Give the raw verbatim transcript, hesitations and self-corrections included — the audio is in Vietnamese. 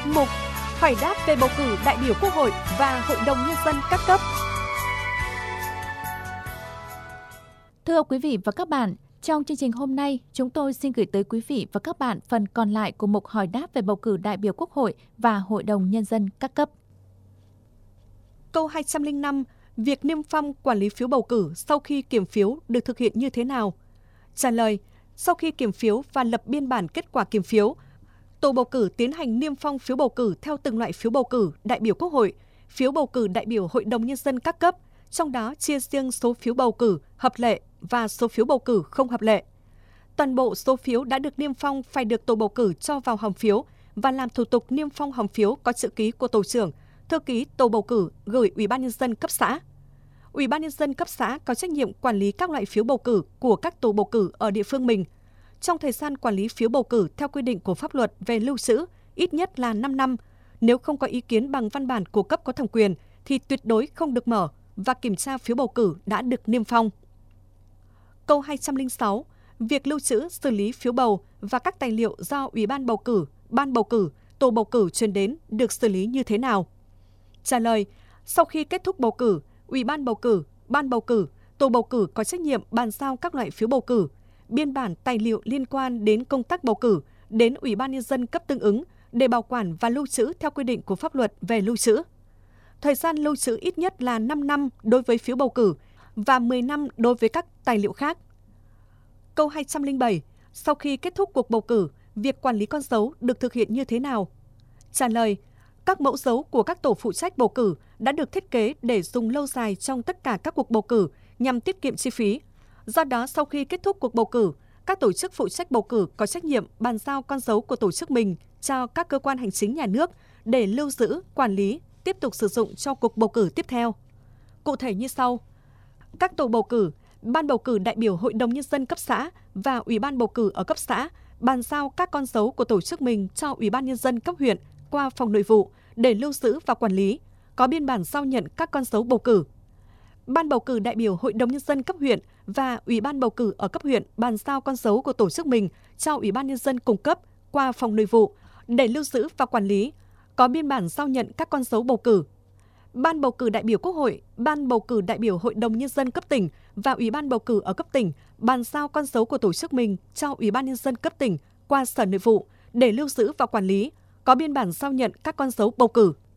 Mục Hỏi đáp về bầu cử đại biểu Quốc hội và Hội đồng Nhân dân các cấp. Thưa quý vị và các bạn, trong chương trình hôm nay, chúng tôi xin gửi tới quý vị và các bạn phần còn lại của mục hỏi đáp về bầu cử đại biểu Quốc hội và Hội đồng Nhân dân các cấp. Câu hai trăm lẻ năm. Việc niêm phong quản lý phiếu bầu cử sau khi kiểm phiếu được thực hiện như thế nào? Trả lời, sau khi kiểm phiếu và lập biên bản kết quả kiểm phiếu, tổ bầu cử tiến hành niêm phong phiếu bầu cử theo từng loại phiếu bầu cử đại biểu Quốc hội, phiếu bầu cử đại biểu Hội đồng Nhân dân các cấp, trong đó chia riêng số phiếu bầu cử hợp lệ và số phiếu bầu cử không hợp lệ. Toàn bộ số phiếu đã được niêm phong phải được tổ bầu cử cho vào hòm phiếu và làm thủ tục niêm phong hòm phiếu có chữ ký của tổ trưởng, thư ký tổ bầu cử gửi Ủy ban Nhân dân cấp xã. Ủy ban Nhân dân cấp xã có trách nhiệm quản lý các loại phiếu bầu cử của các tổ bầu cử ở địa phương mình. Trong thời gian quản lý phiếu bầu cử theo quy định của pháp luật về lưu trữ, ít nhất là năm năm. Nếu không có ý kiến bằng văn bản của cấp có thẩm quyền, thì tuyệt đối không được mở và kiểm tra phiếu bầu cử đã được niêm phong. Câu hai trăm lẻ sáu. Việc lưu trữ, xử lý phiếu bầu và các tài liệu do Ủy ban bầu cử, ban bầu cử, tổ bầu cử truyền đến được xử lý như thế nào? Trả lời, sau khi kết thúc bầu cử, Ủy ban bầu cử, ban bầu cử, tổ bầu cử có trách nhiệm bàn giao các loại phiếu bầu cử, biên bản tài liệu liên quan đến công tác bầu cử đến Ủy ban Nhân dân cấp tương ứng để bảo quản và lưu trữ theo quy định của pháp luật về lưu trữ. Thời gian lưu trữ ít nhất là năm năm đối với phiếu bầu cử và mười năm đối với các tài liệu khác. Câu hai trăm lẻ bảy. Sau khi kết thúc cuộc bầu cử, việc quản lý con dấu được thực hiện như thế nào? Trả lời, các mẫu dấu của các tổ phụ trách bầu cử đã được thiết kế để dùng lâu dài trong tất cả các cuộc bầu cử nhằm tiết kiệm chi phí. Do đó, sau khi kết thúc cuộc bầu cử, các tổ chức phụ trách bầu cử có trách nhiệm bàn giao con dấu của tổ chức mình cho các cơ quan hành chính nhà nước để lưu giữ, quản lý, tiếp tục sử dụng cho cuộc bầu cử tiếp theo. Cụ thể như sau. Các tổ bầu cử, ban bầu cử đại biểu Hội đồng Nhân dân cấp xã và Ủy ban bầu cử ở cấp xã bàn giao các con dấu của tổ chức mình cho Ủy ban Nhân dân cấp huyện qua phòng nội vụ để lưu giữ và quản lý, có biên bản giao nhận các con dấu bầu cử. Ban bầu cử đại biểu Hội đồng Nhân dân cấp huyện và Ủy ban bầu cử ở cấp huyện bàn giao con dấu của tổ chức mình cho Ủy ban Nhân dân cung cấp qua phòng nội vụ để lưu giữ và quản lý, có biên bản giao nhận các con dấu bầu cử. Ban bầu cử đại biểu Quốc hội, Ban bầu cử đại biểu Hội đồng Nhân dân cấp tỉnh và Ủy ban bầu cử ở cấp tỉnh bàn giao con dấu của tổ chức mình cho Ủy ban Nhân dân cấp tỉnh qua Sở Nội vụ để lưu giữ và quản lý, có biên bản giao nhận các con dấu bầu cử.